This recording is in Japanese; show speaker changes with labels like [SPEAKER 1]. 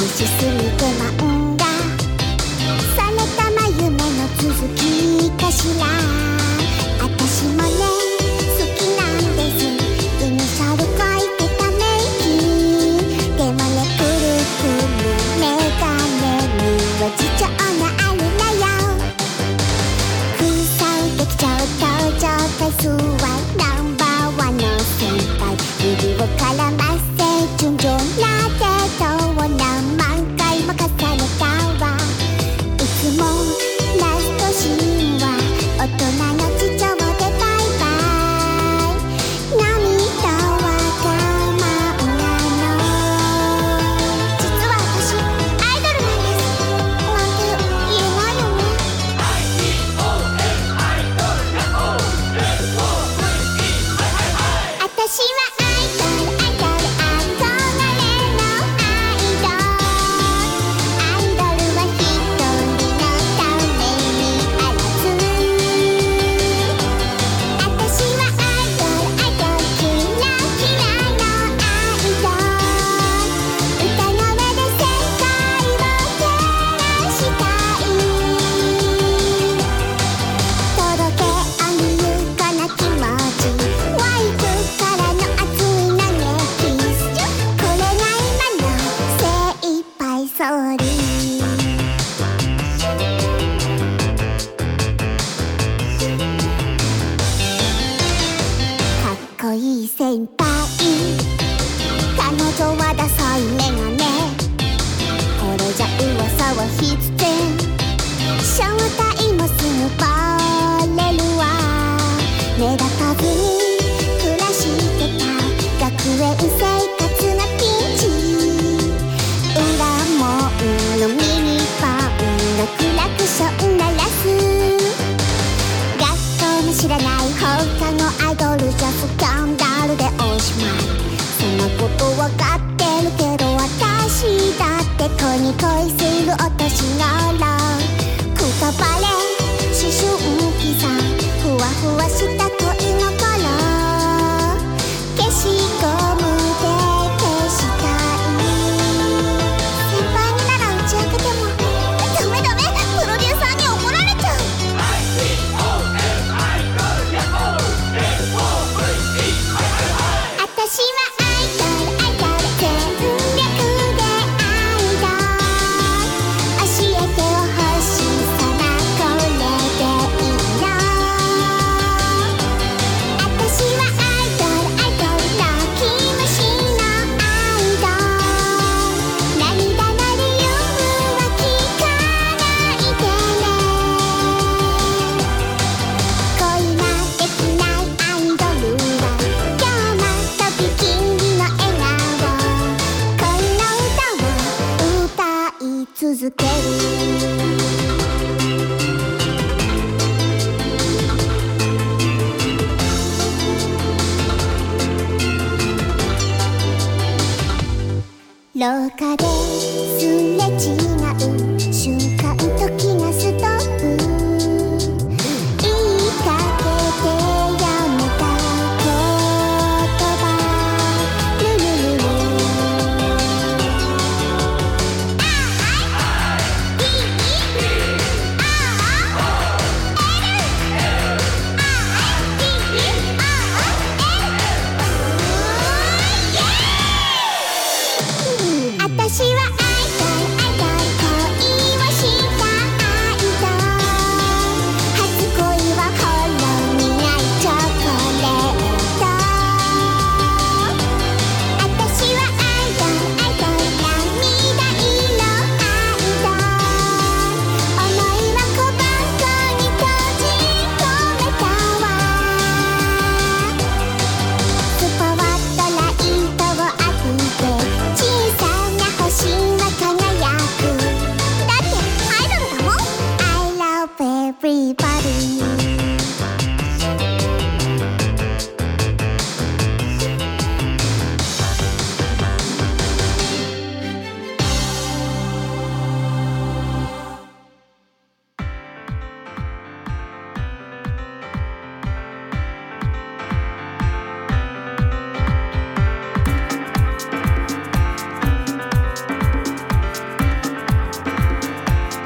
[SPEAKER 1] しすぎて漫画されたま夢の続きかしら。あたしもね好きなんですイニシャル書いてたメイキでもねくるくるメガネには事情があるのよ。空想できちゃう登場回数はナンバーワンの先輩指を絡ませ順調なデートを何万回も重ねたわ。いつもラストシーンは大人の事情でバイバイ。涙は我慢なの。実は私アイドルなんですなんて言えないよね。私はアイドル憧れのアイドル。アイドルは一人のためにあらず。私はアイドルキラキラのアイドル。歌の上で世界を照らしたい。届けおにゆかな気持ちワイプからの熱い投げキスこれが今の精一杯ソーリー。かっこいい先輩彼女はダサいメガネこれじゃ噂は必然正体もすぐバレるわ。目立たずに暮らしてた学園生活がピンチ。裏門のミニファンがクラクション鳴らす。学校も知らない放課後アイドルじゃスキャンダルでおしまい。そんなことわかってるけど私だって恋に恋するお年頃。くたばれ思春期さふわふわした恋の頃消しゴムで消したい。先輩になら打ち明けてもダメプロデューサーに怒られちゃう。私はアイドル全力でアイドル教えてほしいさなこれでいいの。私はアイドル泣き虫のアイドル涙の理由は聞かないでね。恋ができないアイドルは今日もとびきりの笑顔。恋の歌を歌い続ける。廊下ですれ違う瞬